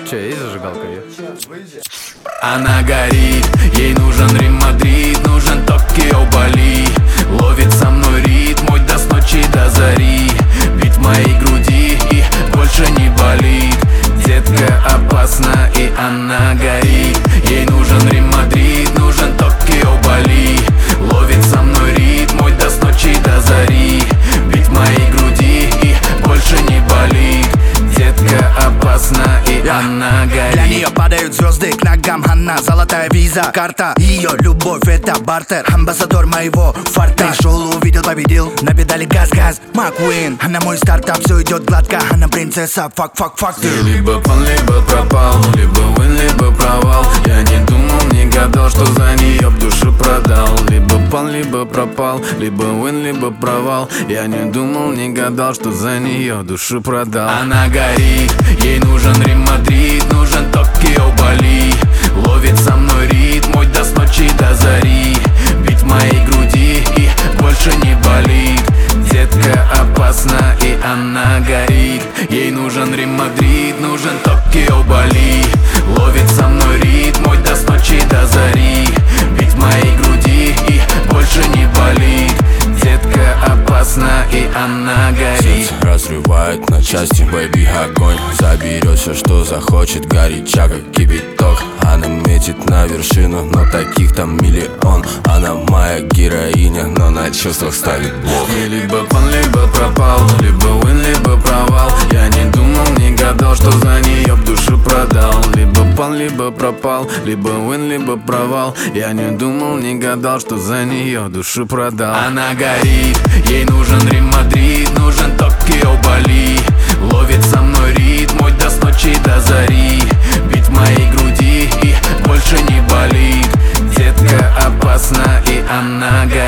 Че, есть зажигалка? Она горит, ей нужен Рим, Мадрид, нужен Токио, Бали. Ловит со мной ритм мой до с ночи до зари. Бить в моей груди и больше не болит. Детка опасна и она горит. Ей нужен Рим, Мадрид, нужен Токио, Бали. Ловит со мной ритм мой до с ночи до зари. Бить в моей груди и больше не болит. Детка опасна и она горит. Для нее падают звезды к ногам, она золотая виза, карта. Ее любовь это бартер, амбассадор моего фарта. Пришел, увидел, победил, на педали газ-газ, Маккуин. Она мой стартап, все идет гладко, она принцесса, фак. Либо пан, либо пропал, либо win, либо провал. Я не думал, не гадал, что за нее б душу продал. Либо пан, либо пропал, либо win, либо провал. Я не думал, не гадал, что за нее душу продал. Она горит, ей нужен Рим, Мадрид, нужен Токио, Бали. Ловит со мной ритм мой до с ночи до зари. Бить в моей груди и больше не болит. Детка опасна и она горит. Ей нужен Рим, Мадрид, нужен Токио, Бали. Ловит со мной ритм мой до с ночи до зари. Бить в моей груди и больше не болит. Детка опасна и она горит. Сердце разрывает на части, бэйби, огонь. Заберет все, что захочет, горяча, как кипяток. Она метит на вершину, но таких там миллион. Она моя героиня, но на чувствах ставит блок. И либо пан, либо пропал, либо win, либо провал. Я не думал, не гадал, что за нее б душу продал. Либо пан, либо пропал, либо win, либо провал. Я не думал, не гадал, что за нее душу продал. Она горит, ей нужен Рим, Мадрид, нужен Токио, Бали. Ловит со мной ритм мой до с ночи до зари. Бить в моей груди и больше не болит. Детка опасна и она горит.